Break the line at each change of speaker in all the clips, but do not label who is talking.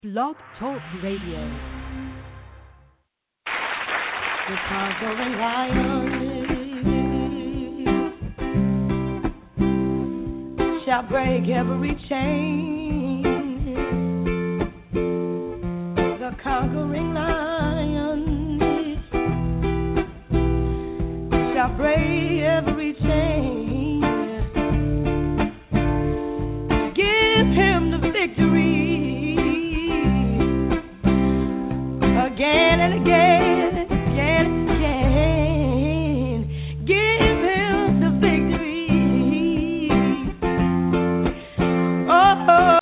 Blog Talk Radio.
The conquering lion shall break every chain. The conquering lion shall break every chain. Give him the victory again and again, again and again. Give him the victory. Oh,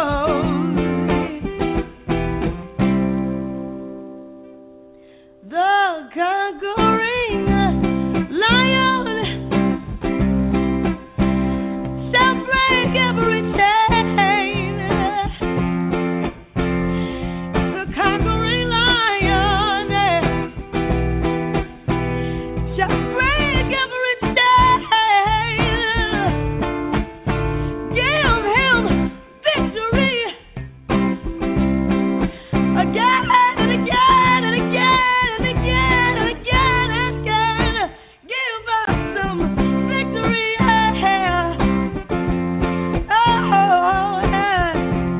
the conquering lion shall break every chain. The conquering lion shall break every chain. Give him victory again and again and again and again and again and again. Give us some victory. Oh, yeah.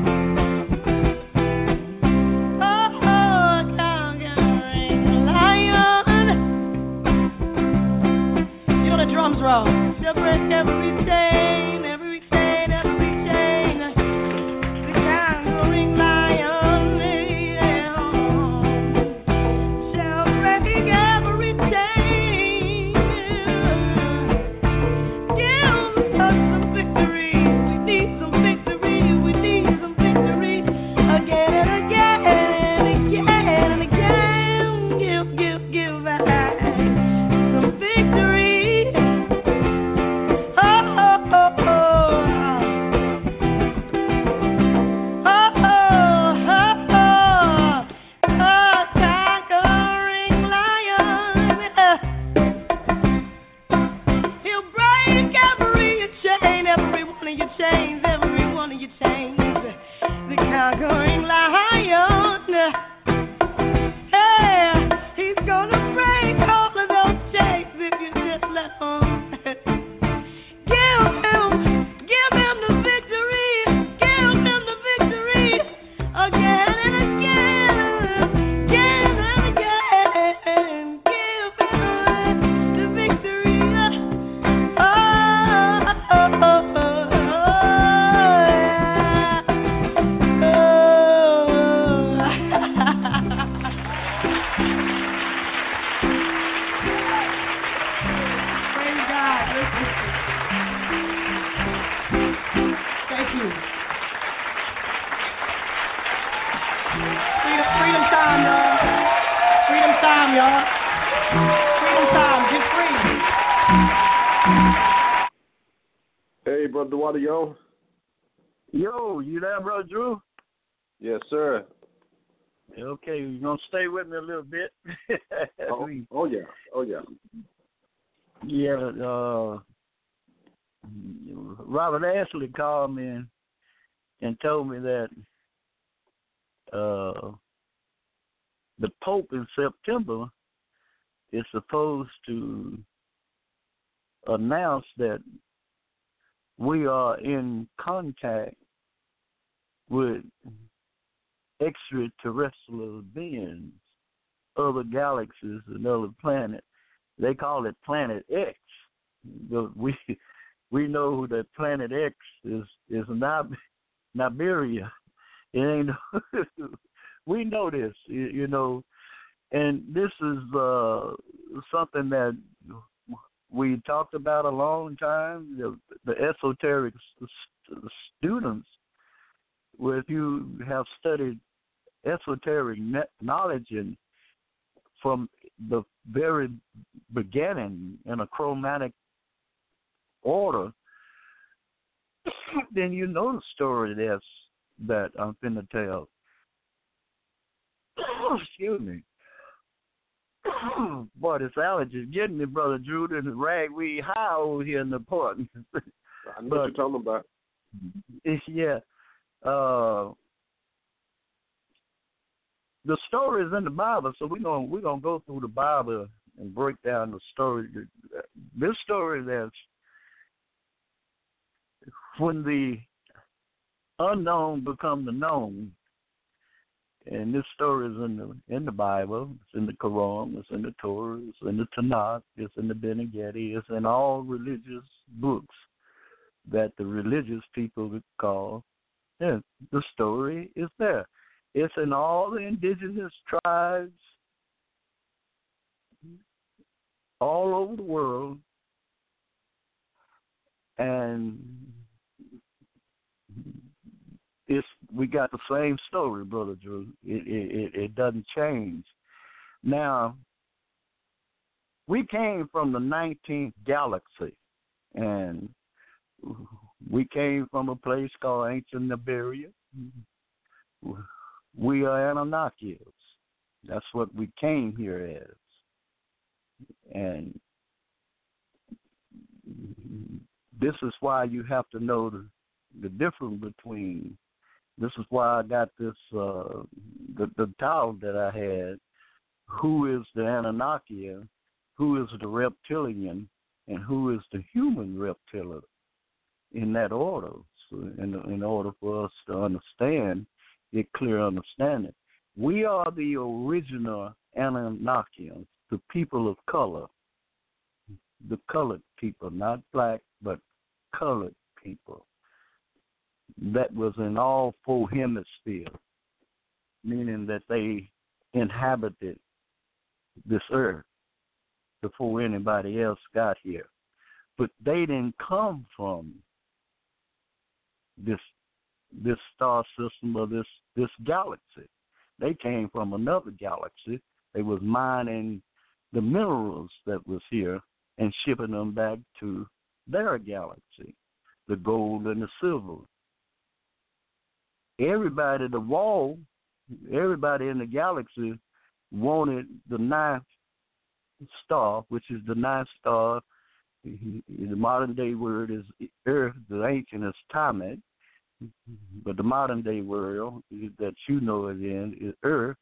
Oh, conquering lion. You know the drums roll. She'll break every chain, every chain, every chain. The conquering lion, yeah, shall break every chain. Give us some victory. We need some victory. We need some victory again and again and again and again. Give us some victory. Oh, oh, oh, oh. Oh, oh, oh, oh. Conquering lion. He'll break every chain, every one of your chains, every one of your chains. The conquering lion. Hey, he's gonna break all of those chains if you just let him. Give him the victory. Give him the victory again and again, again and again. Give him the victory. Oh, oh, oh, oh, Praise God. Thank you. Freedom time, y'all. Freedom time, y'all. Freedom time. Get free.
Hey, Brother Wadio.
Yo, you there, Brother Drew?
Yes, sir.
Okay, you're going to stay with me a little bit.
Oh, yeah. Oh, yeah.
Yeah, Robert Ashley called me and told me that the Pope in September is supposed to announce that we are in contact with extraterrestrial beings, other galaxies and other planets. They call it Planet X. But we know that Planet X is Niberia. It ain't. We know this, you know, and this is something that we talked about a long time. The esoteric students, where if you have studied esoteric knowledge and from the very beginning in a chromatic order, then you know the story that I'm finna tell. Excuse me. Boy, this allergy is getting me, Brother Drew. This ragweed high over here in the apartment.
I know what you're talking about.
Yeah. the story is in the Bible, so we're gonna go through the Bible and break down the story. This story that's when the unknown become the known, and this story is in the Bible. It's in the Quran. It's in the Torah. It's in the Tanakh. It's in the Bene Gesserit. It's in all religious books that the religious people would call. Yeah, the story is there. It's in all the indigenous tribes all over the world, and we got the same story, Brother Drew. It doesn't change. Now, we came from the 19th galaxy, and we came from a place called ancient Nibiria. We are Anunnakis. That's what we came here as. And this is why you have to know the difference between. This is why I got this the title that I had. Who is the Anunnaki? Who is the reptilian? And who is the human reptilian? In that order. So in order for us to understand, get clear understanding. We are the original Anunnakians, the people of color, the colored people, not black, but colored people. That was in all four hemispheres, meaning that they inhabited this earth before anybody else got here. But they didn't come from this star system or this galaxy. They came from another galaxy. They was mining the minerals that was here and shipping them back to their galaxy, the gold and the silver. Everybody in the galaxy wanted the ninth star, which is the ninth star. The modern day word is Earth, the ancient is Tamet, but the modern day word that you know it in is Earth,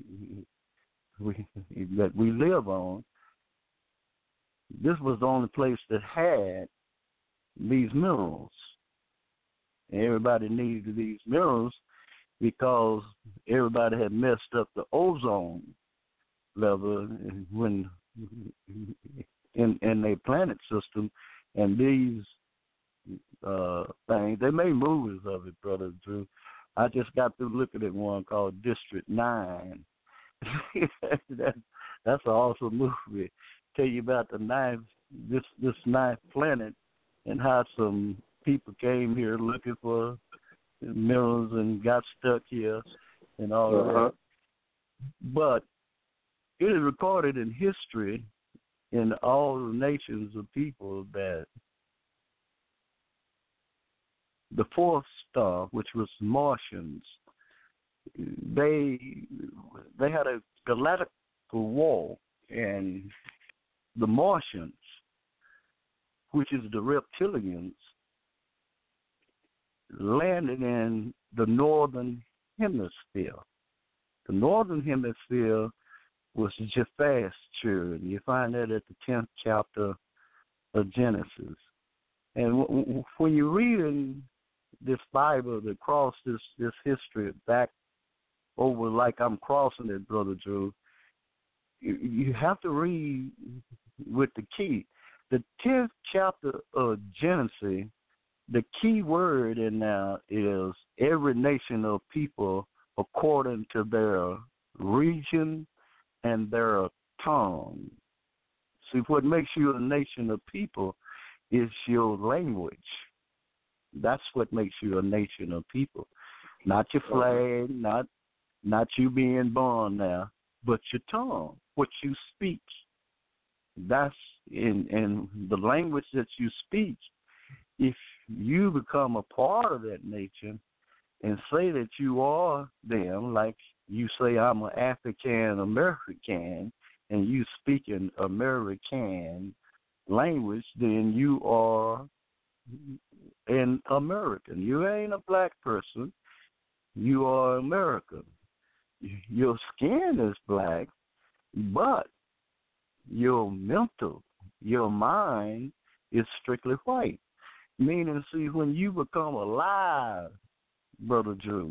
that we live on. This was the only place that had these minerals. Everybody needed these minerals because everybody had messed up the ozone level when in their planet system, and these things, they made movies of it, Brother Drew. I just got through looking at one called District 9. That's an awesome movie. Tell you about this ninth planet and how some people came here looking for minerals and got stuck here and all that. But it is recorded in history in all the nations of people that the fourth star, which was Martians, they had a galactic war, and the Martians, which is the reptilians, landed in the northern hemisphere. The northern hemisphere was Japheth's children. You find that at the 10th chapter of Genesis. And when you're reading this Bible that crossed this history back over like I'm crossing it, Brother Drew, you have to read with the key. The 10th chapter of Genesis, the key word in there is every nation of people according to their region and their tongue. See, what makes you a nation of people is your language. That's what makes you a nation of people. Not your flag, not you being born now, but your tongue, what you speak. That's in the language that you speak. If you become a part of that nation and say that you are them, like you say I'm an African American, and you speak an American language, then you are an American. You ain't a black person. You are American. your skin is black, but your mental, your mind is strictly white. Meaning, see, when you become alive, Brother Drew,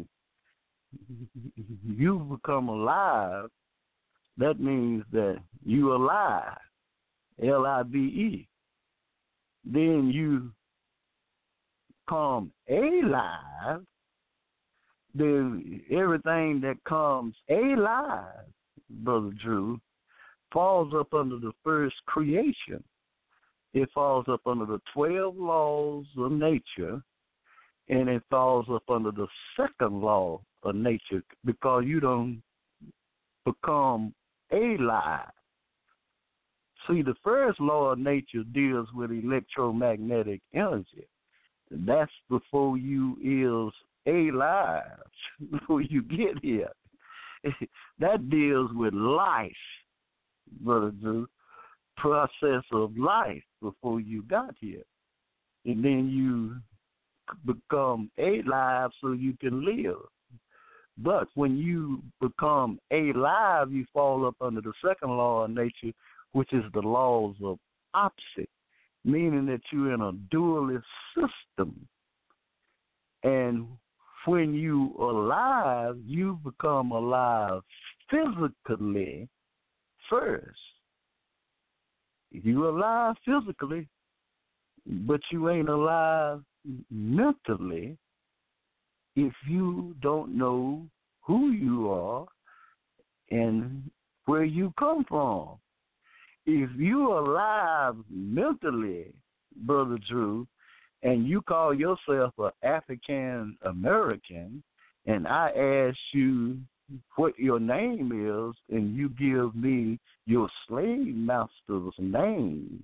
you become alive, that means that you alive, L-I-V-E. Then you come alive, then everything that comes alive, Brother Drew, falls up under the first creation. It falls up under the 12 laws of nature, and it falls up under the second law of nature because you don't become alive. See, the first law of nature deals with electromagnetic energy. That's before you is alive, before you get here. That deals with life, Brother Drew, process of life before you got here. And then you become alive so you can live. But when you become alive, you fall up under the second law of nature, which is the laws of opposite, meaning that you're in a dualist system. And when you are alive, you become alive physically first. You're alive physically, but you ain't alive mentally if you don't know who you are and where you come from. If you're alive mentally, Brother Drew, and you call yourself an African American, and I ask you what your name is, and you give me your slave master's name,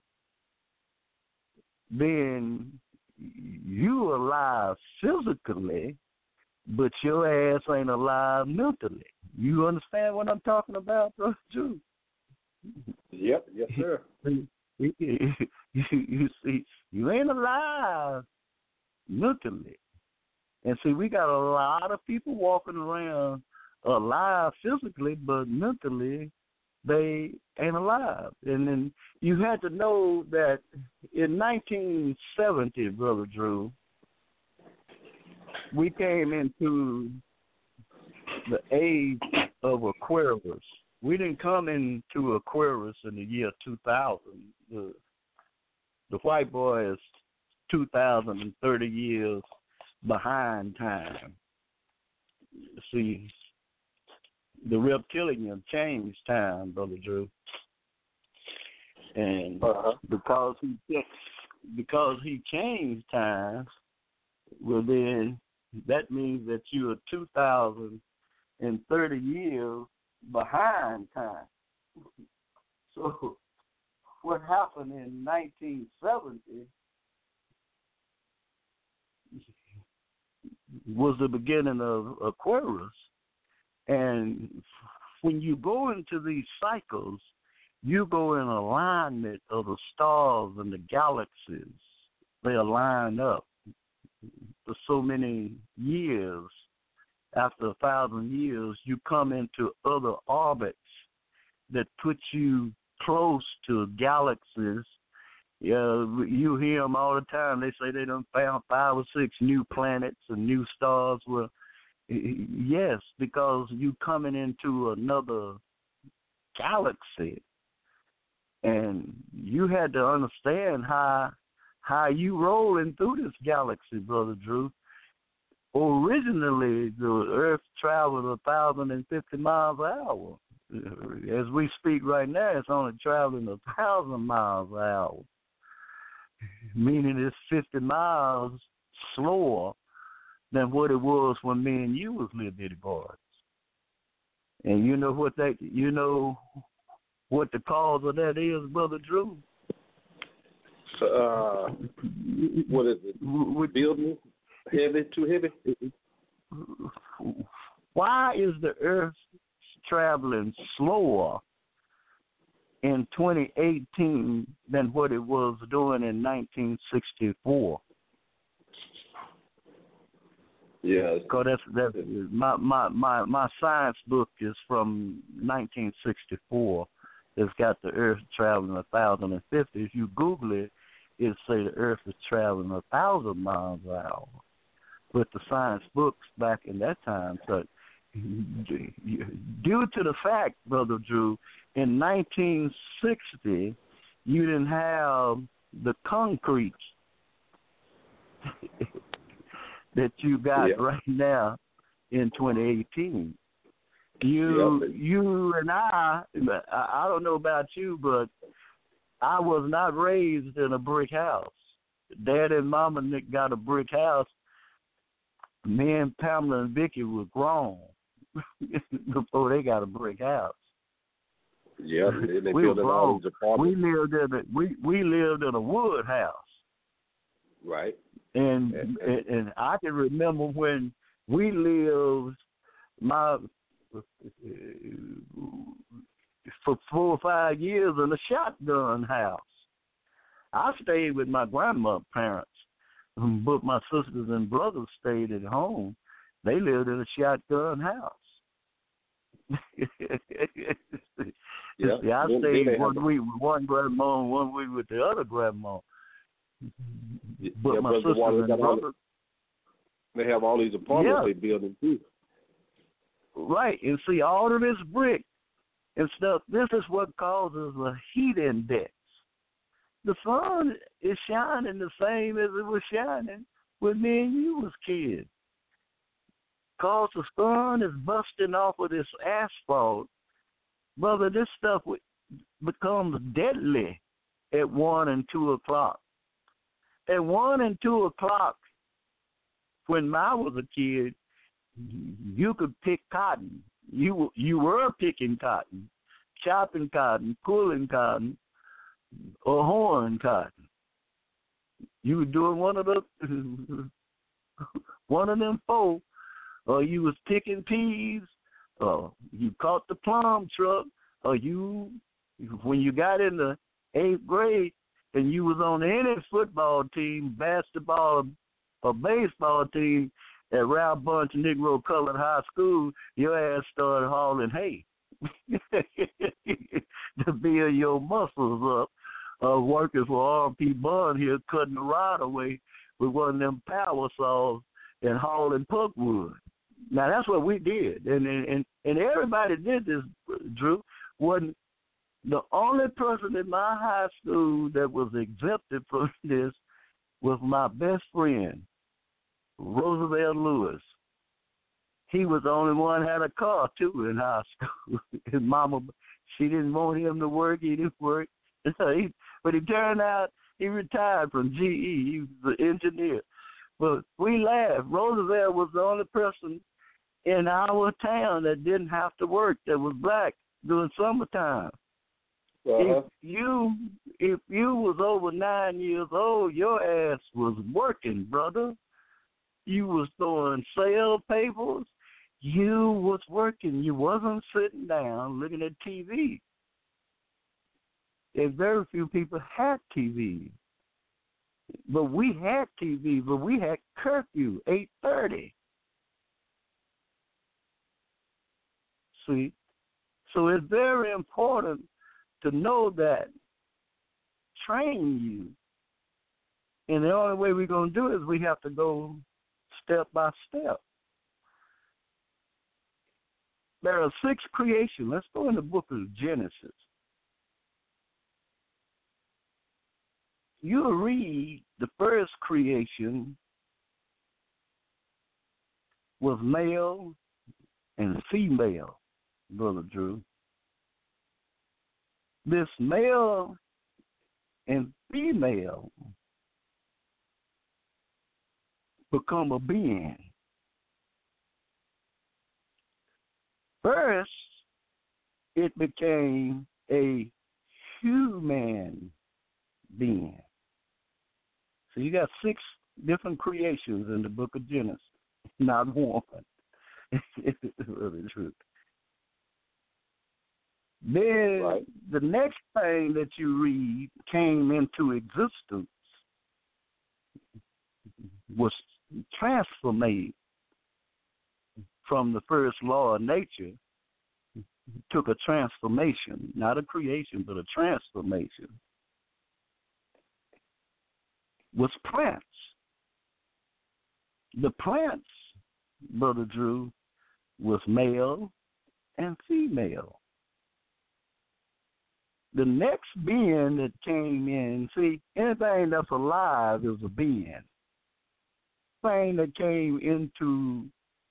then you alive physically, but your ass ain't alive mentally. You understand what I'm talking about, Brother Drew?
Yep, yes, sir.
You see, you ain't alive mentally. And see, we got a lot of people walking around alive physically, but mentally they ain't alive. And then you had to know that in 1970, Brother Drew, we came into the age of Aquarius. We didn't come into Aquarius in the year 2000. The white boy is 2,030 years behind time. See, the reptilian changed time, Brother Drew. And because he changed time, well then that means that you are 2,030 years behind time. So what happened in 1970 was the beginning of Aquarius. And when you go into these cycles, you go in alignment of the stars and the galaxies. They align up for so many years. After 1,000 years, you come into other orbits that put you close to galaxies. You hear them all the time. They say they done found 5 or 6 new planets and new stars. Well, yes, because you coming into another galaxy. And you had to understand how you rolling through this galaxy, Brother Drew. Originally, the Earth traveled 1,050 miles an hour. As we speak right now, it's only traveling 1,000 miles an hour, meaning it's 50 miles slower than what it was when me and you was little bitty boys. And you know what the cause of that is, Brother Drew?
What is it? Building heavy, too heavy?
Why is the Earth traveling slower in 2018 than what it was doing in 1964?
Yeah.
Because that's my science book is from 1964. It's got the Earth traveling 1,050. If you Google it, it'll say the Earth is traveling 1,000 miles an hour. But the science books back in that time said, due to the fact, Brother Drew, in 1960, you didn't have the concrete that you got right now in 2018. You and I don't know about you, but I was not raised in a brick house. Dad and Mama got a brick house. Me and Pamela and Vicky were grown before they got a brick house.
Yeah, they
we
built all these apartments.
We lived in a wood house.
Right.
And I can remember when we lived for 4 or 5 years in a shotgun house. I stayed with my grandmother's parents, but my sisters and brothers stayed at home. They lived in a shotgun house. I stayed 1 week with one grandma and 1 week with the other grandma. But my sisters and brothers,
they have all these apartments they build in too.
Right, and see all of this brick and stuff. This is what causes a heat index. The sun is shining the same as it was shining when me and you was kids. Cause the sun is busting off of this asphalt, brother. This stuff becomes deadly at 1 and 2 o'clock. At 1 and 2 o'clock, when I was a kid, you could pick cotton. You were picking cotton, chopping cotton, pulling cotton, or hoeing cotton. You were doing one of them four, or you was picking peas, or you caught the plum truck, or when you got in the 8th grade and you was on any football team, basketball, or baseball team at Ralph Bunch Negro Colored High School, your ass started hauling hay to build your muscles up. Working for R.P. Bond here, cutting the rod away with one of them power saws and hauling pulpwood. Now that's what we did, and everybody did this. Drew wasn't the only person in my high school that was exempted from this. Was my best friend, Roosevelt Lewis. He was the only one that had a car too in high school. His mama, she didn't want him to work. He didn't work. But he turned out he retired from GE. He was an engineer. But we laughed. Roosevelt was the only person in our town that didn't have to work, that was black during summertime.
Uh-huh.
If you was over 9 years old, your ass was working, brother. You was throwing sale papers. You was working. You wasn't sitting down looking at TV. And very few people had TV. But we had TV, but we had curfew, 8:30. See? So it's very important to know that, train you. And the only way we're going to do it is we have to go step by step. There are 6 creations. Let's go in the book of Genesis. You read the first creation was male and female, Brother Drew. This male and female become a being. First, it became a human being. So you got 6 different creations in the book of Genesis, not one. It's really true. Then the next thing that you read came into existence was transformation. from the first law of nature took a transformation, not a creation, but a transformation, was plants. The plants, Brother Drew, was male and female. The next being that came in, see, anything that's alive is a being. Thing that came into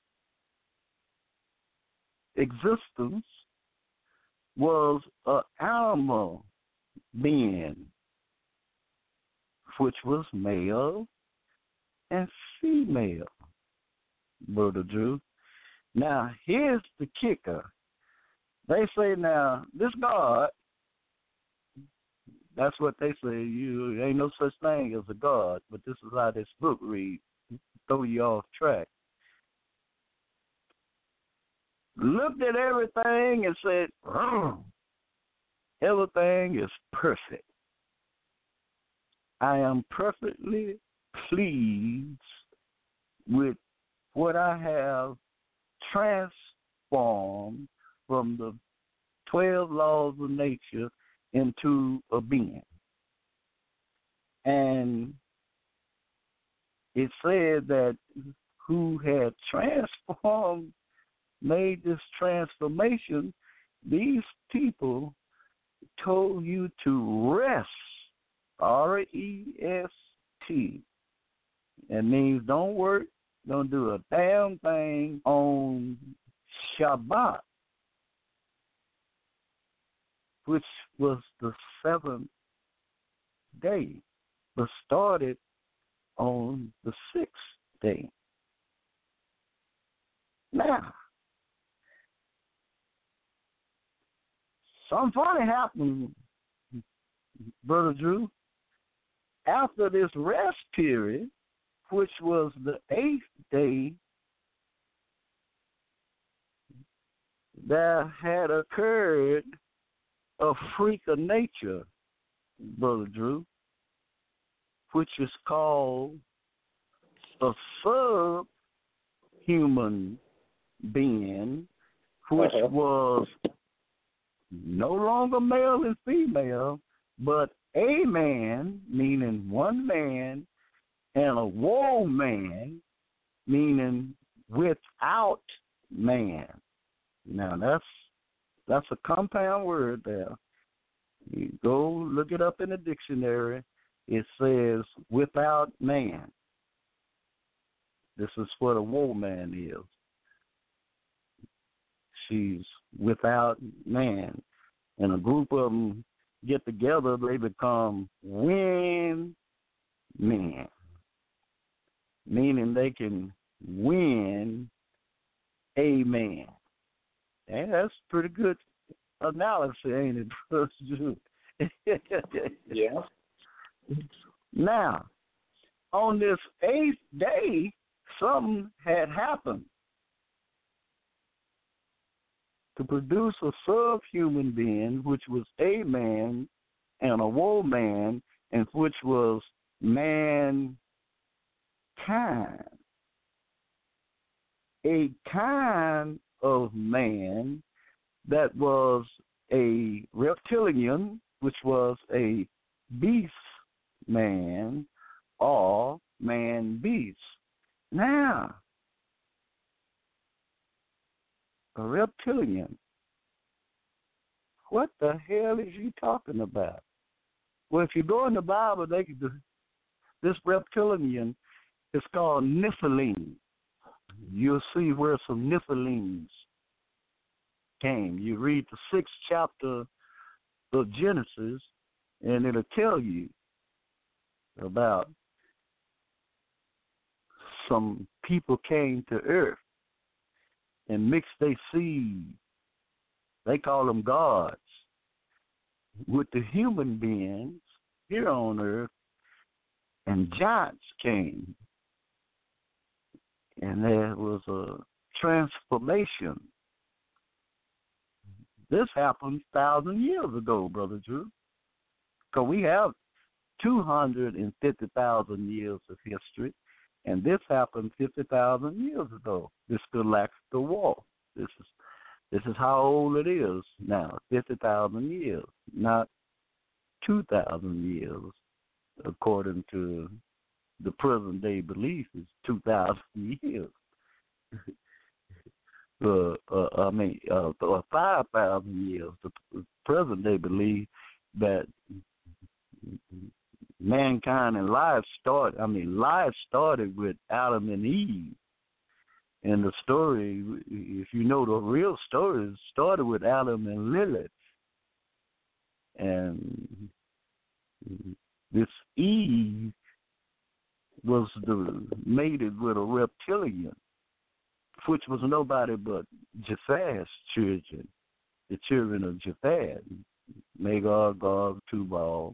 existence was an animal being, which was male and female, Brother Drew. Now, here's the kicker. They say now, this God, that's what they say, you ain't no such thing as a God, but this is how this book reads, throw you off track. Looked at everything and said, everything is perfect. I am perfectly pleased with what I have transformed from the 12 laws of nature into a being. And it said that who had transformed, made this transformation, these people told you to rest, R-E-S-T. That means don't work, don't do a damn thing on Shabbat, which was the seventh day, but started on the sixth day. Now, something funny happened, Brother Drew. After this rest period, which was the eighth day, there had occurred a freak of nature, Brother Drew, which is called a subhuman being, which was no longer male and female, but a man, meaning one man, and a woman, meaning without man. Now that's a compound word there. You go look it up in the dictionary. It says without man. This is what a woman is. She's without man. And a group of them get together, they become win men, meaning they can win a man. And that's pretty good analysis, ain't it, Brother Drew?
Yeah.
Now, on this eighth day, something had happened to produce a subhuman being, which was a man and a woman, and which was mankind. A kind of man that was a reptilian, which was a beast man or man beast. Now, a reptilian, what the hell is you talking about? Well, if you go in the Bible, this reptilian is called Nephilim. You'll see where some Nephilims came. You read the 6th chapter of Genesis, and it'll tell you about some people came to earth and mixed their seed. They call them gods with the human beings here on earth, and giants came. And there was a transformation. This happened 1,000 years ago, Brother Drew. Because we have 250,000 years of history. And this happened 50,000 years ago. This Galactic War. This is how old it is now, 50,000 years, not 2,000 years, according to the present day belief is 2,000 years. 5,000 years. The present day belief that mankind and life started with Adam and Eve. And the story, if you know the real story, it started with Adam and Lilith. And this Eve was mated with a reptilian, which was nobody but Japheth's children, the children of Japheth, Magog, Gog, Tubal,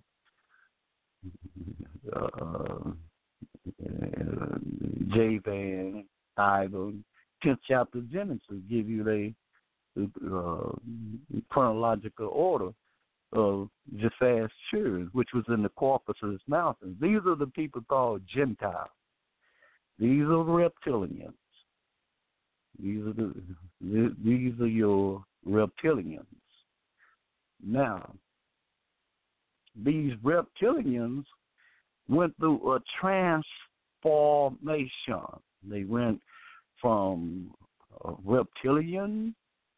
Javan, Ivan. 10th chapter of Genesis give you the chronological order of Japheth's children, which was in the Caucasus Mountains. These are the people called Gentiles. These are reptilians. These are your reptilians. Now, these reptilians went through a transformation. They went from a reptilian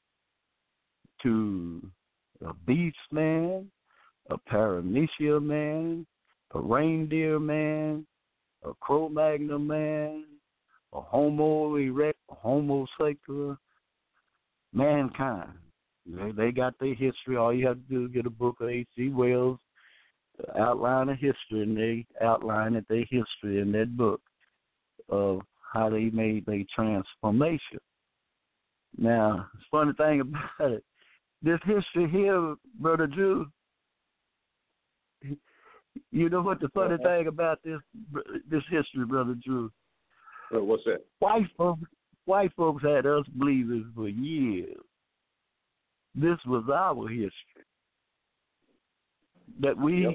to a beast man, a Paramecia man, a reindeer man, a Cro-Magnon man, a Homo erect, a Homo secular, mankind. They got their history. All you have to do is get a book of H.G. Wells, outline of history, and they outline their history in that book of how they made their transformation. Now, the funny thing about it, this history here, Brother Drew, you know what the funny thing about this history, Brother Drew?
What's that?
White folks had us believing for years. This was our history. That we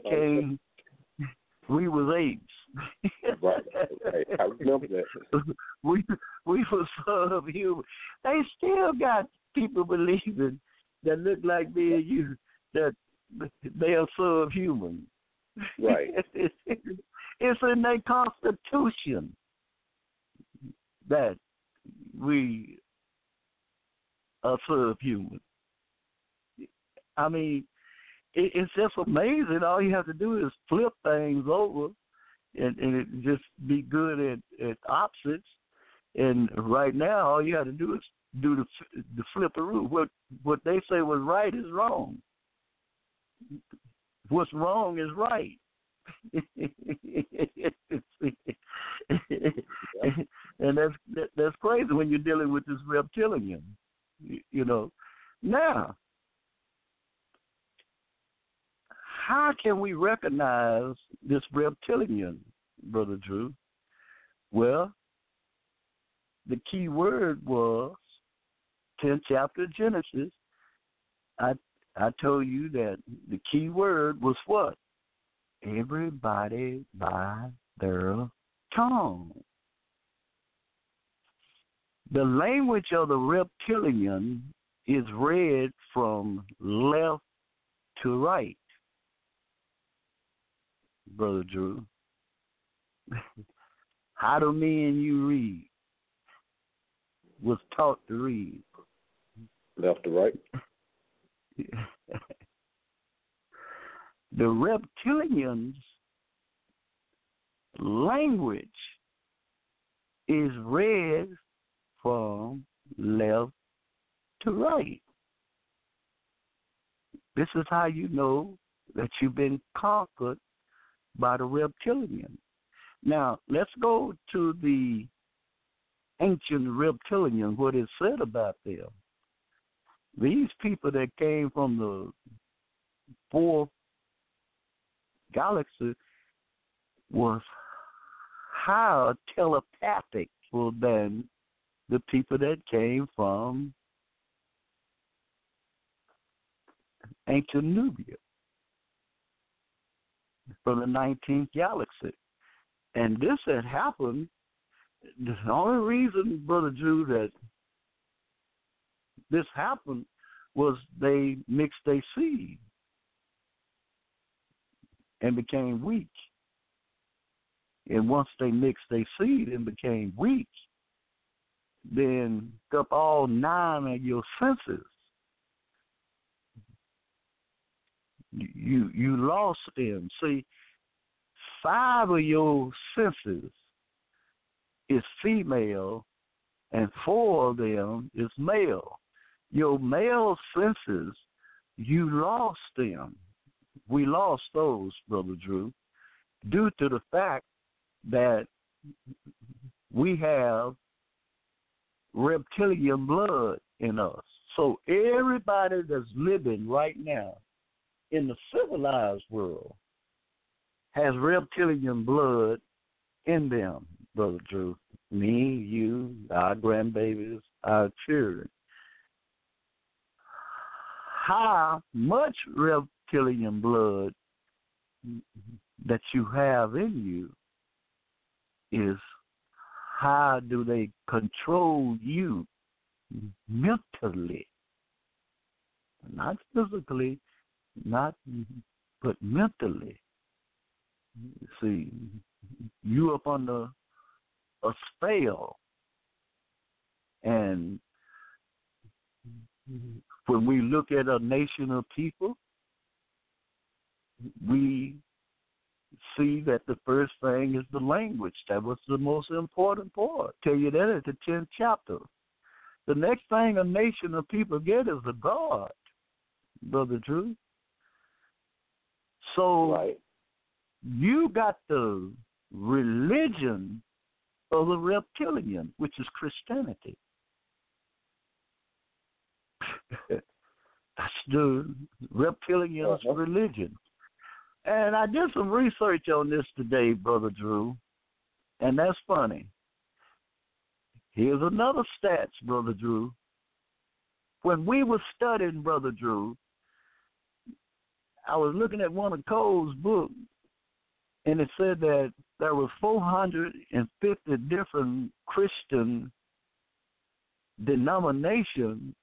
was apes.
Right. I remember that.
we were subhuman. They still got people believing that look like me and you, that they are subhuman.
Right.
It's in their constitution that we are subhuman. I mean, it's just amazing. All you have to do is flip things over and it just be good at opposites. And right now, all you have to do is do the flipperoo. What they say was right is wrong. What's wrong is right. And that's crazy when you're dealing with this reptilian, you know. Now, how can we recognize this reptilian, Brother Drew? Well, the key word was 10th chapter of Genesis. I told you that the key word was what? Everybody by their tongue. The language of the reptilian is read from left to right, Brother Drew. How do me and you read? Was taught to read.
Left to right.
The reptilians' language is read from left to right. This is how you know that you've been conquered by the reptilian. Now, let's go to the ancient reptilian, what it said about them. These people that came from the fourth galaxy was higher telepathic than the people that came from ancient Nubia, from the 19th galaxy. And this had happened the only reason, Brother Drew, that this happened was they mixed their seed and became weak. And once they mixed their seed and became weak, then up all 9 of your senses, you lost them. See, 5 of your senses is female, and 4 of them is male. Your male senses, you lost them. We lost those, Brother Drew, due to the fact that we have reptilian blood in us. So everybody that's living right now in the civilized world has reptilian blood in them, Brother Drew. Me, you, our grandbabies, our children. How much reptilian blood that you have in you is how do they control you mentally, not physically, but mentally. See, you up under a spell, and when we look at a nation of people, we see that the first thing is the language. That was the most important part. Tell you that at the 10th chapter. The next thing a nation of people get is a God, Brother Drew. So
right.
You got the religion of the reptilian, which is Christianity. That's the reptilian's religion. And I did some research on this today, Brother Drew, and that's funny. Here's another stats, Brother Drew. When we were studying, Brother Drew, I was looking at one of Cole's books, and it said that there were 450 different Christian denominations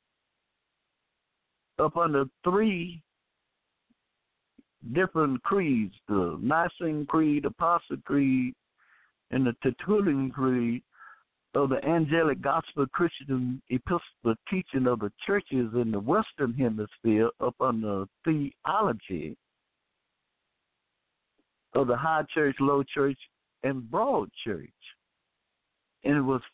up under 3 different creeds, the Nicene Creed, Apostle Creed, and the Tertullian Creed of the Angelic Gospel Christian Episcopal teaching of the churches in the Western Hemisphere up under theology of the High Church, Low Church, and Broad Church. And it was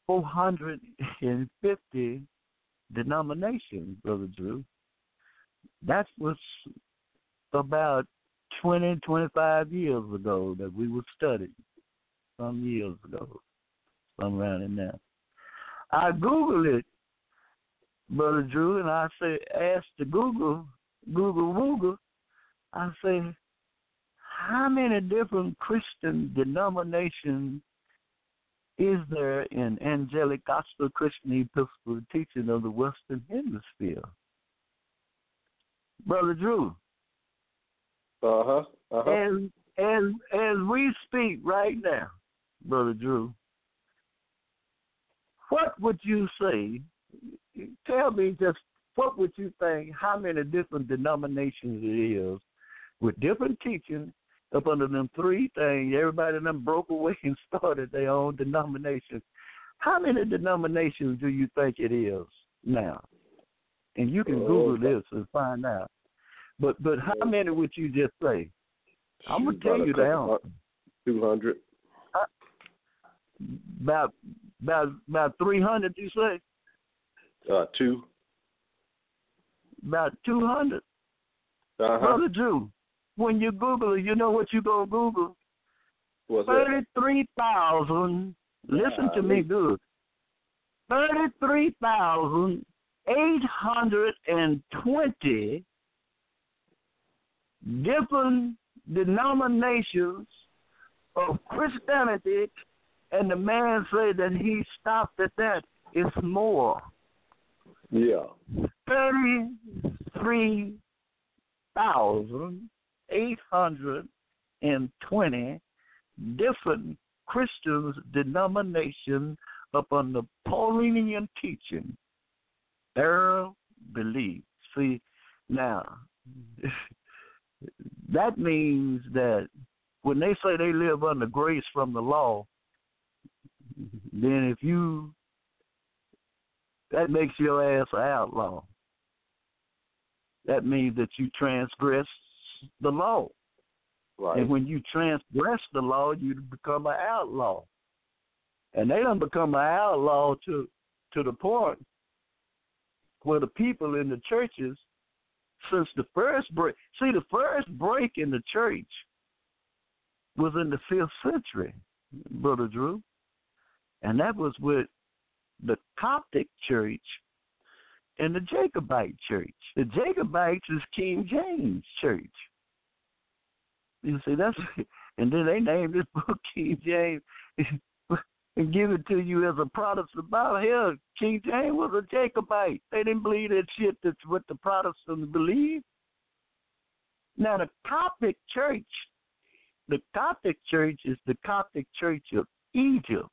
450 denominations, Brother Drew. That was about 20, 25 years ago that we were studying, some years ago, some around in there. I Googled it, Brother Drew, and I asked the Google, I say, how many different Christian denominations is there in Angelic Gospel Christian Episcopal teaching of the Western Hemisphere? Brother Drew. As we speak right now, Brother Drew, what would you say? Tell me just what would you think, how many different denominations it is with different teachings up under them 3 things. Everybody in them broke away and started their own denomination. How many denominations do you think it is now? And you can Google this and find out. But how many would you just say? I'm going to tell you the answer.
200.
About 300, you say?
2.
About 200. Brother Drew, when you Google it, you know what you're going to Google?
What's that?
33,000, listen to me good, 33,820 different denominations of Christianity, and the man said that he stopped at that. It's more.
Yeah.
33,820 different Christian denomination upon the Paulinian teaching, error, belief. See, now, that means that when they say they live under grace from the law, then that makes your ass an outlaw. That means that you transgress the law.
Right.
And when you transgress the law, you become an outlaw. And they don't become an outlaw to the point where the people in the churches, since the first break in the church was in the 5th century, Brother Drew. And that was with the Coptic church and the Jacobite church. The Jacobites is King James Church. You see, and then they named this book King James and give it to you as a Protestant Bible. Hell, King James was a Jacobite. They didn't believe that shit that's what the Protestants believe. Now, the Coptic church is the Coptic church of Egypt,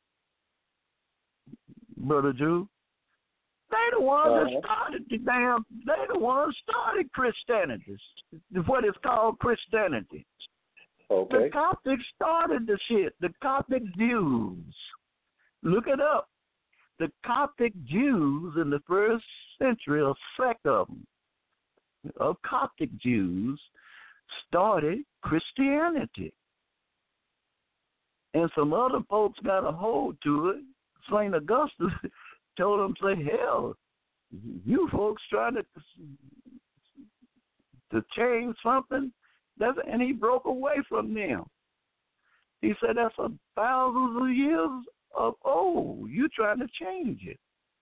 Brother Drew. They the ones that started they the ones started Christianity, what is called Christianity.
Okay.
The Coptics started the shit. The Coptic Jews. Look it up. The Coptic Jews in the 1st century, a sect of them, of Coptic Jews, started Christianity. And some other folks got a hold to it. St. Augustine told them, say, hell, you folks trying to change something, and he broke away from them. He said, that's thousands of years of old. You trying to change it.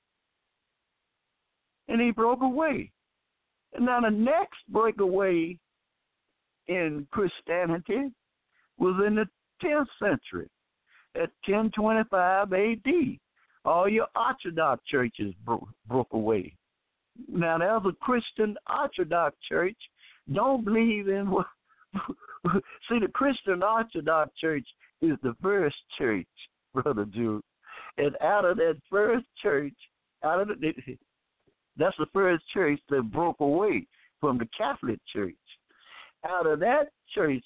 And he broke away. And now the next breakaway in Christianity was in the 10th century, at 1025 A.D. All your Orthodox churches broke away. Now, there's a Christian Orthodox church, don't believe in what. See, the Christian Orthodox church is the first church, Brother Drew. And out of that first church, that's the first church that broke away from the Catholic Church. Out of that church,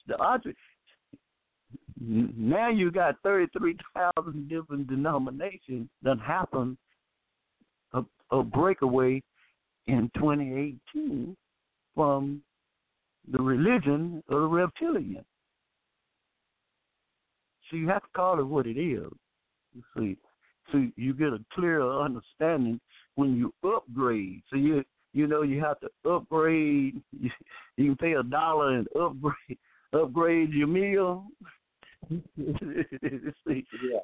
now you got 33,000 different denominations that happened a breakaway in 2018 from the religion of the reptilian. So you have to call it what it is. You see, so you get a clearer understanding when you upgrade. So you have to upgrade. You can pay $1 and upgrade your meal. See,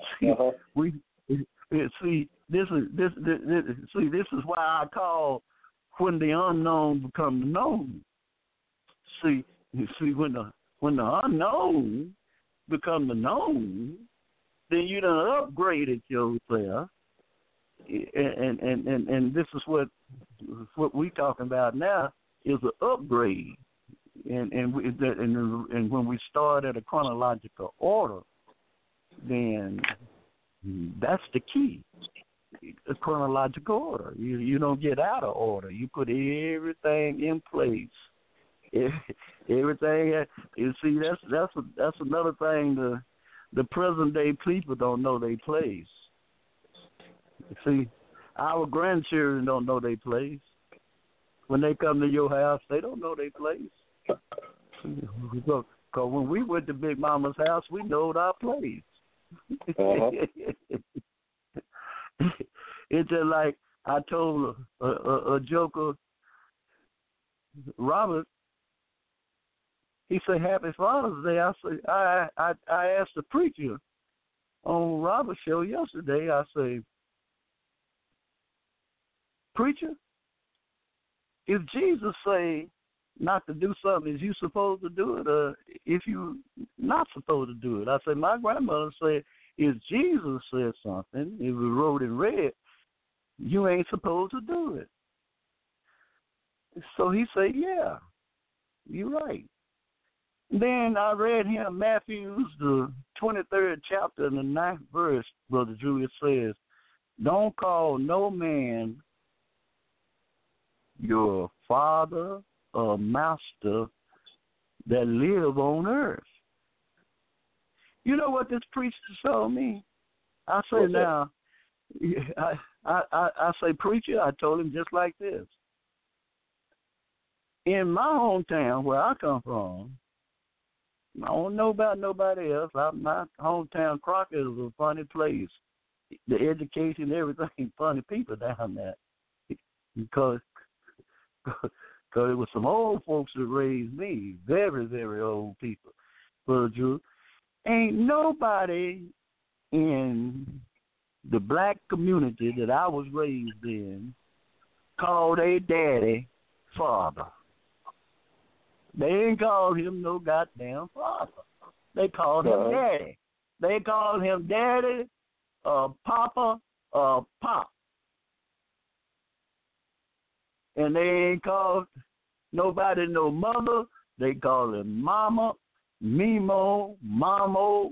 this is why I call when the unknown become the known. See, when the unknown become the known, then you done upgraded yourself, and this is what we talking about now is an upgrade. And when we start at a chronological order, then that's the key. A chronological order. You don't get out of order. You put everything in place. Everything. You see, that's another thing. The present day people don't know their place. See, our grandchildren don't know their place. When they come to your house, they don't know their place. Because when we went to Big Mama's house, we knowed our place. It's just like I told a joker, Robert. He said, "Happy Father's Day." I said, I asked the preacher on Robert's show yesterday. I say, "Preacher, if Jesus say not to do something, is you supposed to do it, or if you not supposed to do it?" I said, my grandmother said, if Jesus said something, if we wrote in red, you ain't supposed to do it. So he said, yeah, you're right. Then I read him Matthew's, the 23rd chapter in the 9th verse, Brother Drew, it says, don't call no man your father or master that live on earth. You know what this preacher told me? I say
What's
now, I say, preacher, I told him just like this. In my hometown, where I come from, I don't know about nobody else. My hometown, Crockett, is a funny place. The education, everything, funny people down there. Because it was some old folks that raised me, very, very old people. Brother Drew, ain't nobody in the black community that I was raised in called a daddy father. They ain't called him no goddamn father. They called him daddy. They called him daddy, papa, pop. And they ain't called nobody no mother. They call him mama, Mimo, Mamo,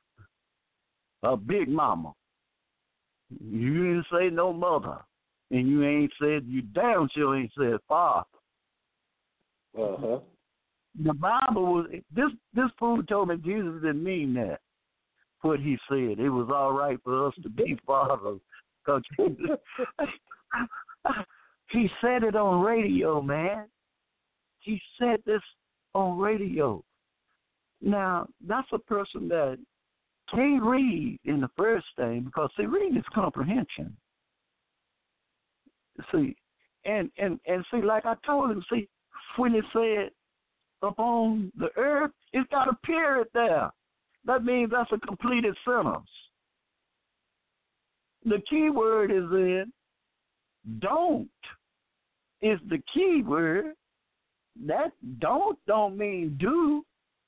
big mama. You didn't say no mother. And you ain't said, you damn sure ain't said father.
Uh-huh.
The Bible was, this fool told me Jesus didn't mean that, what he said. It was all right for us to be fathers. Cause he said it on radio, man. He said this on radio. Now, that's a person that can't read in the first thing, because, see, reading is comprehension. See, and see, like I told him, see, when it said upon the earth, it's got a period there. That means that's a completed sentence. The key word is in don't is the key word. That don't mean do.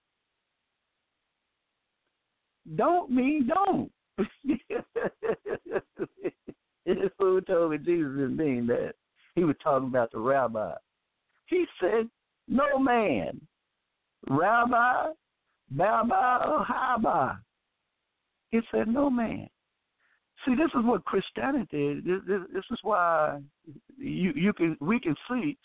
Don't mean don't. This fool told me Jesus didn't mean that. He was talking about the rabbi. He said, no man, rabbi, Baba, or Haba. He said, no man. See, this is what Christianity is. This is why we can see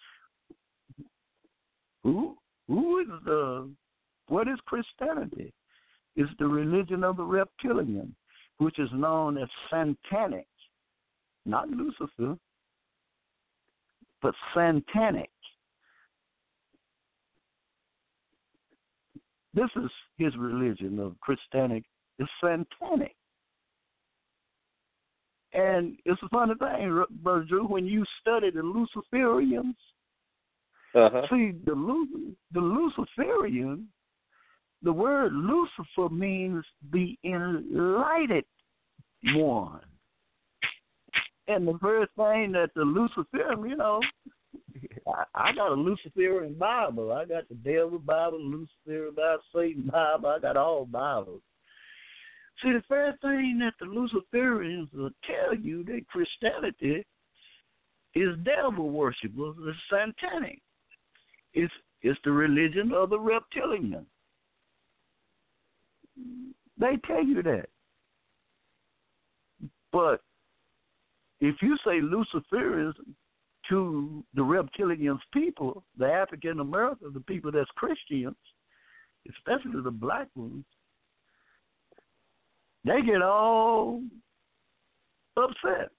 what is Christianity? It's the religion of the reptilian, which is known as satanic, not Lucifer, but satanic. This is his religion of Christianity. It's satanic. And it's a funny thing, Brother Drew, when you study the Luciferians, see, the Luciferian, the word Lucifer means the enlightened one. And the first thing that the Luciferian, you know, I got a Luciferian Bible. I got the Devil Bible, Luciferian Bible, Satan Bible. I got all Bibles. See, the first thing that the Luciferians will tell you that Christianity is devil worshipers, it's satanic. It's the religion of the reptilian. They tell you that. But if you say Luciferians to the reptilians people, the African Americans, the people that's Christians, especially the black ones, they get all upset.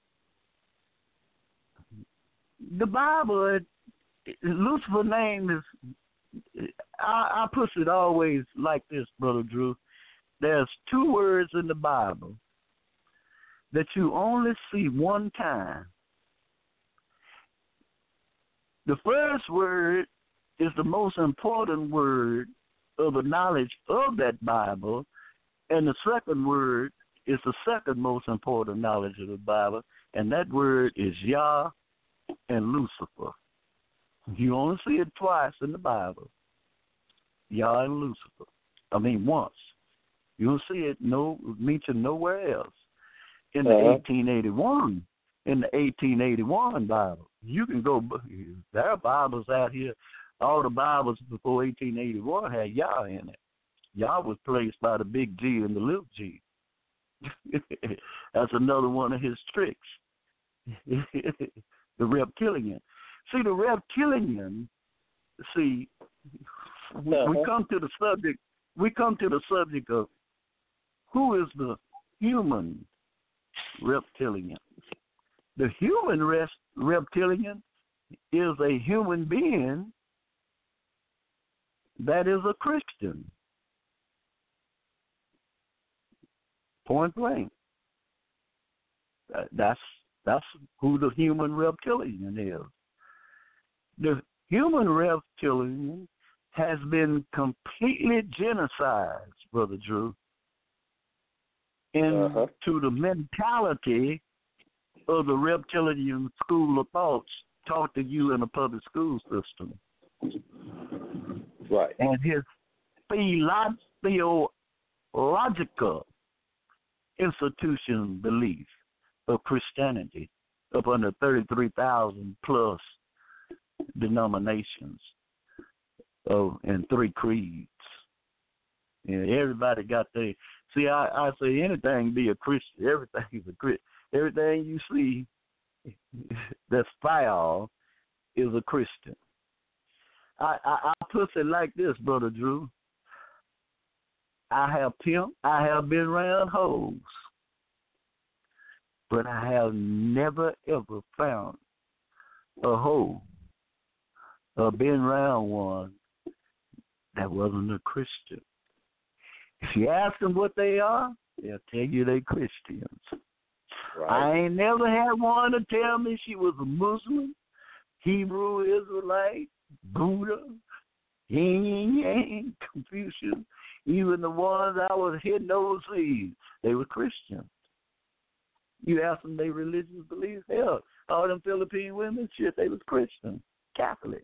The Bible, Lucifer's name is, I put it always like this, Brother Drew. There's two words in the Bible that you only see one time. The first word is the most important word of the knowledge of that Bible, and the second word is the second most important knowledge of the Bible, and that word is Yah and Lucifer. You only see it twice in the Bible, Yah and Lucifer. I mean, once. You don't see it mentioned nowhere else. In the 1881 Bible, you can go. There are Bibles out here. All the Bibles before 1881 had Yah in it. Y'all was placed by the big G and the little G. That's another one of his tricks. The reptilian. See, the reptilian. See, we come to the subject. We come to the subject of who is the human reptilian. The human reptilian is a human being that is a Christian. Point blank. That's who the human reptilian is. The human reptilian has been completely genocided, Brother Drew, into the mentality of the reptilian school of thoughts taught to you in the public school system.
Right.
And his theological institution belief of Christianity up under 33,000 plus denominations and 3 creeds. And everybody got their... See, I say anything be a Christian. Everything is a Christian. Everything you see that's foul is a Christian. I put it like this, Brother Drew. I have been around hoes, but I have never ever found a hoe or been around one that wasn't a Christian. If you ask them what they are, they'll tell you they're Christians. Right. I ain't never had one to tell me she was a Muslim, Hebrew Israelite, Buddha, Yin Yang, Confucius. Even the ones I was hitting overseas, they were Christians. You ask them their religious beliefs, hell, all them Philippine women, shit, they was Christian, Catholic.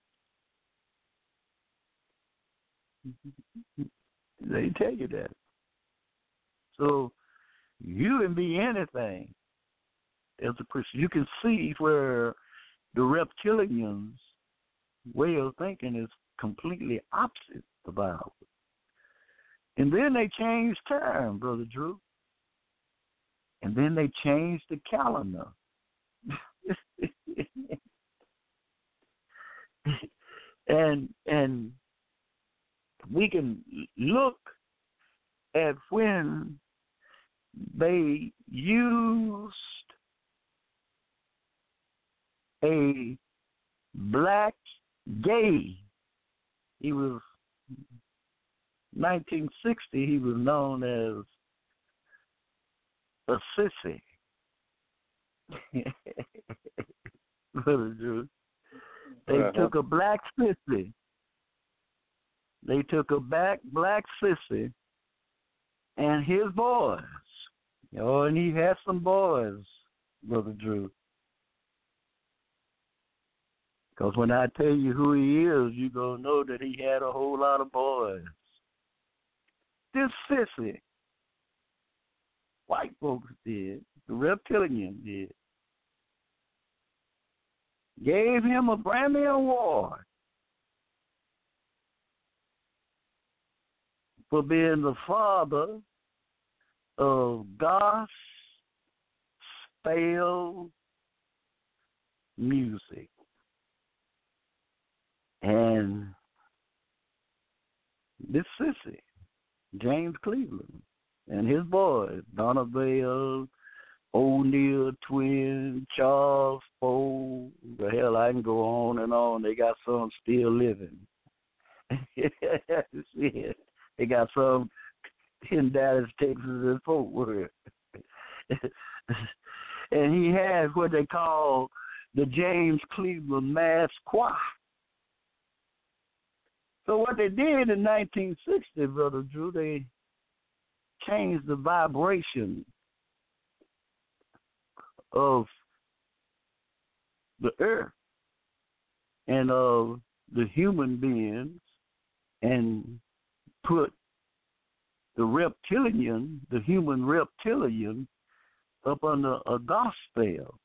They tell you that. So you can be anything as a Christian. You can see where the reptilians' way of thinking is completely opposite of ours. And then they changed time, Brother Drew. And then they changed the calendar. and we can look at when they used a black gay. He was 1960. He was known as a sissy. They took a black sissy. They took a black sissy and his boys. And he had some boys, Brother Drew. Because when I tell you who he is, you're going to know that he had a whole lot of boys. This sissy, white folks did, the reptilian did, gave him a Grammy Award for being the father of gospel music. And this sissy, James Cleveland, and his boys, Donna Bell, O'Neill Twin, Charles Foe, the hell, I can go on and on. They got some still living. They got some in Dallas, Texas, and Fort Worth. And he had what they call the James Cleveland Mass Choir. So what they did in 1960, Brother Drew, they changed the vibration of the earth and of the human beings and put the reptilian, the human reptilian, up under a gospel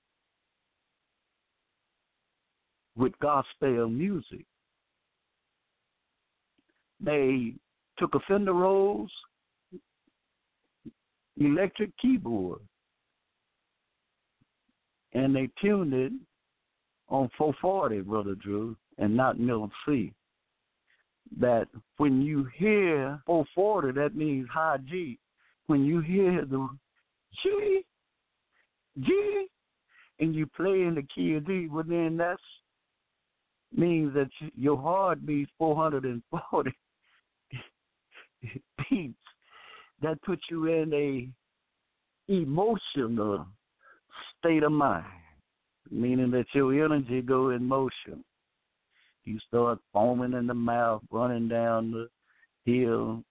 with gospel music. They took a Fender Rhodes electric keyboard and they tuned it on 440, Brother Drew, and not middle C. That when you hear 440, that means high G. When you hear the G, and you play in the key of D, well then that means that your heart beats 440 beats. That puts you in a emotional state of mind, meaning that your energy go in motion. You start foaming in the mouth, running down the hill,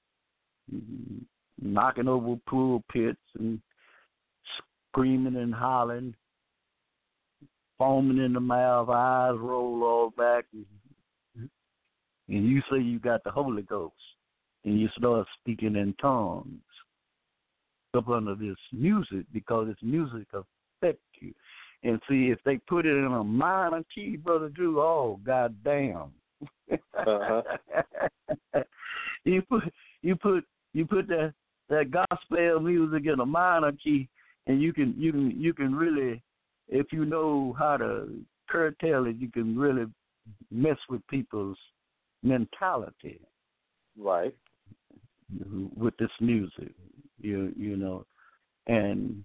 knocking over pool pits and screaming and hollering, foaming in the mouth, eyes roll all back, and you say you got the Holy Ghost, and you start speaking in tongues up under this music because this music affects you. And see, if they put it in a minor key, Brother Drew, oh, goddamn.
Uh-huh.
you put that gospel music in a minor key, and you can really, if you know how to curtail it, you can really mess with people's mentality.
Right.
With this music, you know, and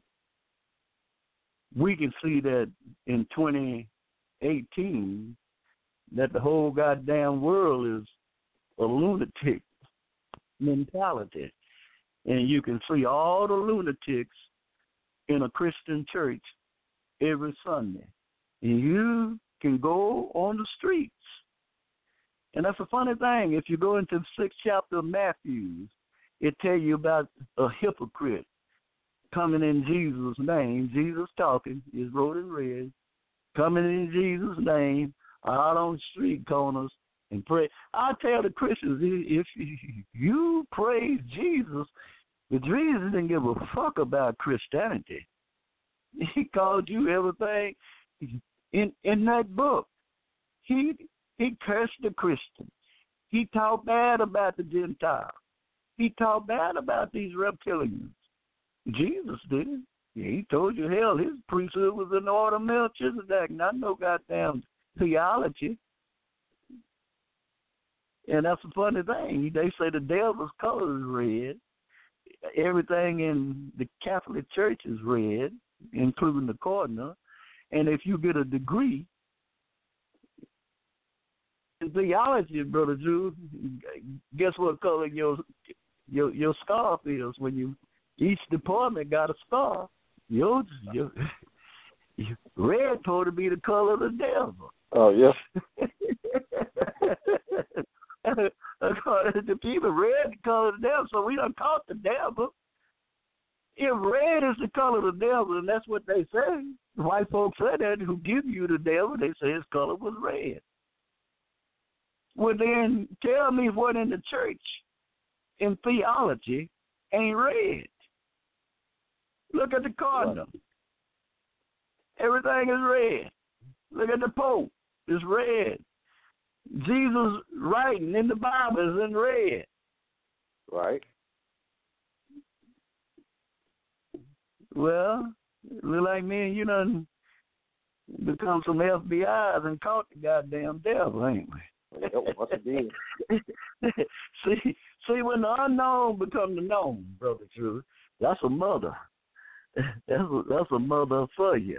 we can see that in 2018 that the whole goddamn world is a lunatic mentality. And you can see all the lunatics in a Christian church every Sunday. And you can go on the streets. And that's a funny thing. If you go into the 6th chapter of Matthew, it tells you about a hypocrite coming in Jesus' name. Jesus talking, is wrote in red, coming in Jesus' name out on street corners and pray. I tell the Christians, if you praise Jesus, but Jesus didn't give a fuck about Christianity. He called you everything in that book. He cursed the Christians. He talked bad about the Gentiles. He talked bad about these reptilians. Jesus did. Yeah, he told you, hell, his priesthood was in the order of Melchizedek, not no goddamn theology. And that's a funny thing. They say the devil's color is red. Everything in the Catholic Church is red, including the cardinal. And if you get a degree in theology, Brother Drew, guess what color your scarf is when you. Each department got a scarf. Your red supposed to be the color of the devil.
Oh, yeah.
According to people, red is the color of the devil, so we done caught the devil. If red is the color of the devil, and that's what they say, white folks say that, who give you the devil, they say his color was red. Well, then tell me what in the church, in theology, ain't red. Look at the cardinal. Everything is red. Look at the Pope. It's red. Jesus' writing in the Bible is in red.
Right.
Well, look like me and you done become some FBIs and caught the goddamn devil, ain't we?
Once again.
See, when the unknown become the known, Brother Drew, that's a mother. That's a mother for you.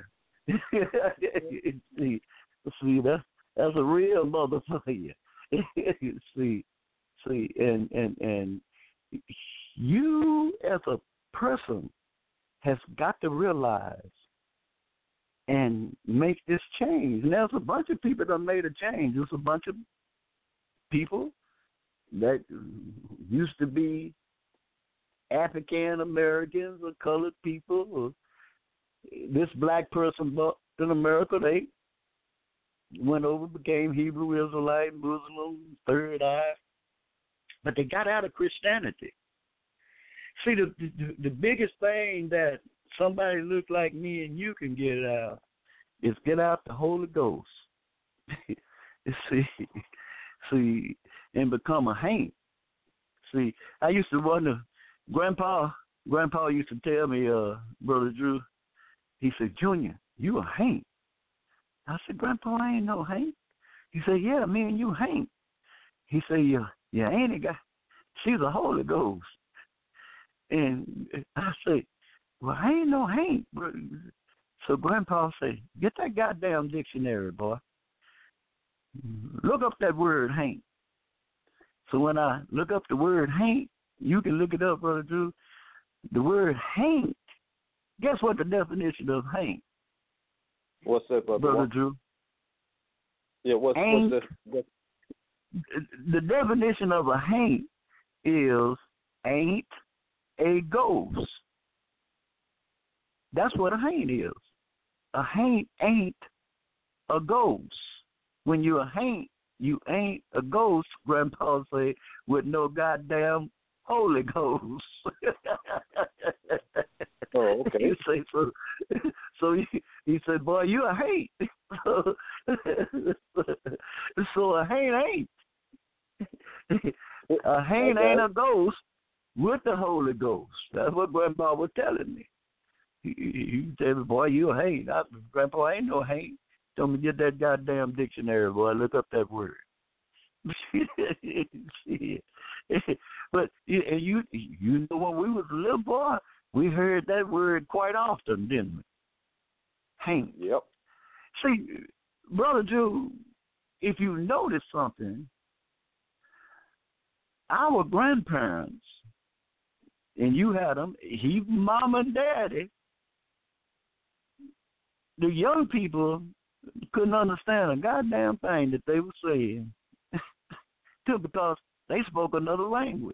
see, that's a real mother for you. see, and you as a person has got to realize and make this change. And there's a bunch of people that made a change. There's a bunch of people that used to be African Americans or colored people or this black person in America, they went over, became Hebrew, Israelite, Muslim, Third Eye, but they got out of Christianity. See, the biggest thing that somebody look like me and you can get out is get out the Holy Ghost. see, and become a saint. See, I used to wonder, Grandpa used to tell me, Brother Drew, he said, Junior, you a Hank. I said, Grandpa, I ain't no Hank. He said, yeah, me and you Hank. He said, yeah, ain't it, guy? She's a Holy Ghost. And I said, well, I ain't no Hank. So Grandpa said, get that goddamn dictionary, boy. Look up that word Hank. So when I look up the word Hank, you can look it up, Brother Drew. The word Hank, guess what the definition of Hank?
What's that,
Brother Drew?
Yeah, what's that?
The definition of a Hank is ain't a ghost. That's what a Hank is. A Hank ain't a ghost. When you're a Hank, you ain't a ghost, Grandpa say, with no goddamn Holy Ghost.
Oh, okay.
He say, so he said, boy, you a Hank. So a Hank ain't. A Hank ain't a ghost with the Holy Ghost. That's what Grandpa was telling me. He said, boy, you a Hank. Grandpa, I ain't no Hank. Told me get that goddamn dictionary, boy. Look up that word. But you know, when we was a little boy, we heard that word quite often, didn't we? Hank.
Yep.
See, Brother Drew, if you notice something, our grandparents, and you had them, mom and daddy, the young people couldn't understand a goddamn thing that they were saying because they spoke another language.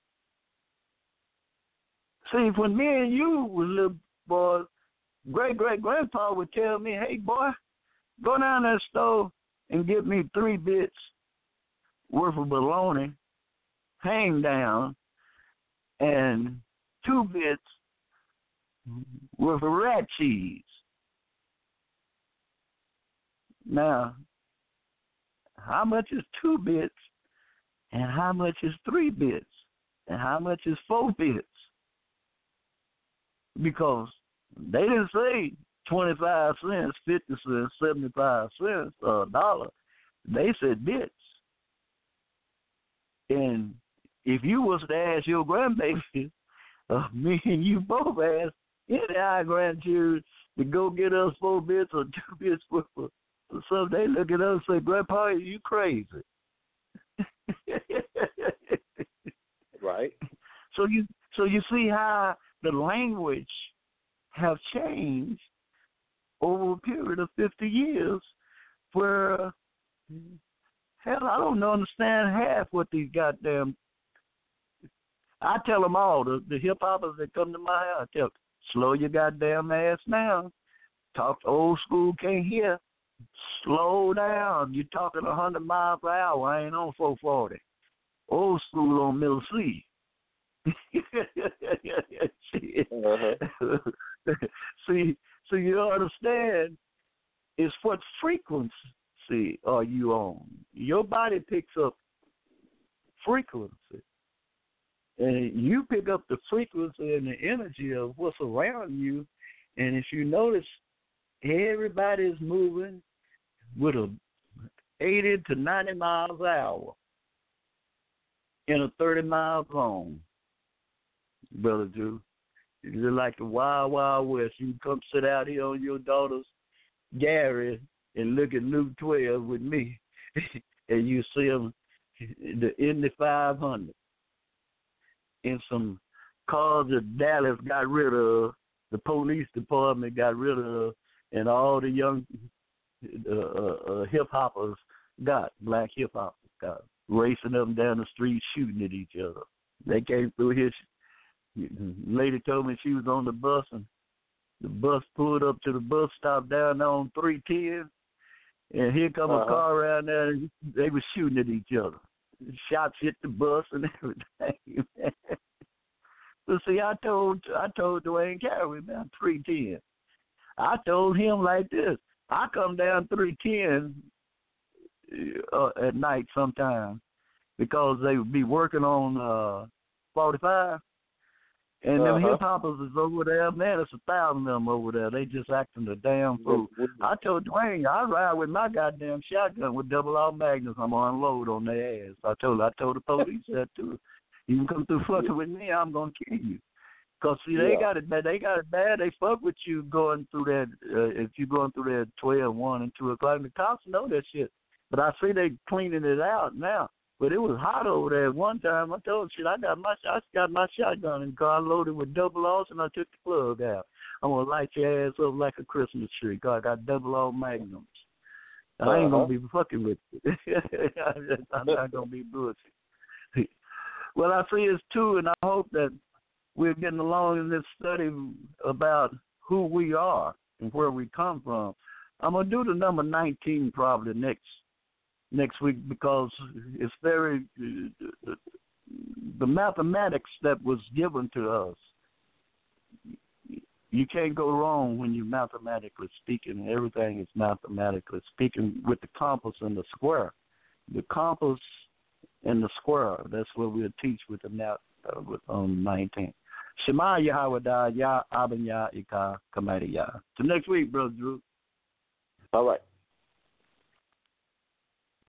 See, when me and you were little boys, great-great-grandpa would tell me, hey, boy, go down that store and get me 3 bits worth of bologna, hang down, and 2 bits worth of rat cheese. Now, how much is 2 bits and how much is 3 bits and how much is 4 bits? Because they didn't say 25 cents, 50 cents, 75 cents, or $1. They said bits. And if you was to ask your grandbaby, me and you both asked any of our grandchildren to go get us 4 bits or 2 bits worth of something, they look at us and say, Grandpa, you crazy.
Right.
So you see how the language have changed over a period of 50 years where, hell, I don't understand half what these goddamn, I tell them all, the hip-hoppers that come to my house, I tell them, slow your goddamn ass down. Talk old school, can't hear. Slow down. You're talking 100 miles per hour. I ain't on 440. Old school on Middle C. See, so you understand, it's what frequency are you on? Your body picks up frequency. And you pick up the frequency and the energy of what's around you. And if you notice, everybody is moving with a 80 to 90 miles an hour in a 30-mile zone, Brother Drew. It's like the Wild Wild West. You can come sit out here on your daughter's Gary and look at Luke 12 with me, and you see them, the Indy 500, and some cars that Dallas got rid of, the police department got rid of, and all the young hip-hoppers black hip-hoppers got, racing up and down the street, shooting at each other. They came through here. Lady told me she was on the bus, and the bus pulled up to the bus stop down there on 310, and here come a car around there, and they were shooting at each other. Shots hit the bus and everything. So see, I told Dwayne Carey, man, 310. I told him like this. I come down 310 at night sometime, because they would be working on 45. And them hip hoppers is over there, man. It's 1,000 of them over there. They just acting the damn fool. I told Dwayne I ride with my goddamn shotgun with double R magnums. I'm gonna unload on their ass. I told the police that too. You can come through fucking with me, I'm gonna kill you. Cause see, they got it bad. They got it bad. They fuck with you going through that. If you're going through that 12, 1, and 2 o'clock, the cops know that shit. But I see they cleaning it out now. But it was hot over there at one time. I told shit, I got my shotgun in the car loaded with double R's, and I took the plug out. I'm going to light your ass up like a Christmas tree, because I got double R magnums. I ain't going to be fucking with you. I'm not going to be bullshit. Well, I see it's two, and I hope that we're getting along in this study about who we are and where we come from. I'm going to do the number 19 probably next week, because it's very the mathematics that was given to us. You can't go wrong when you're mathematically speaking. Everything is mathematically speaking with the compass and the square. The compass and the square. That's what we'll teach with the math on 19. Shema Yahweh Ya Abin Ya Ika Kamari Ya. Till next week, Brother Drew.
All right.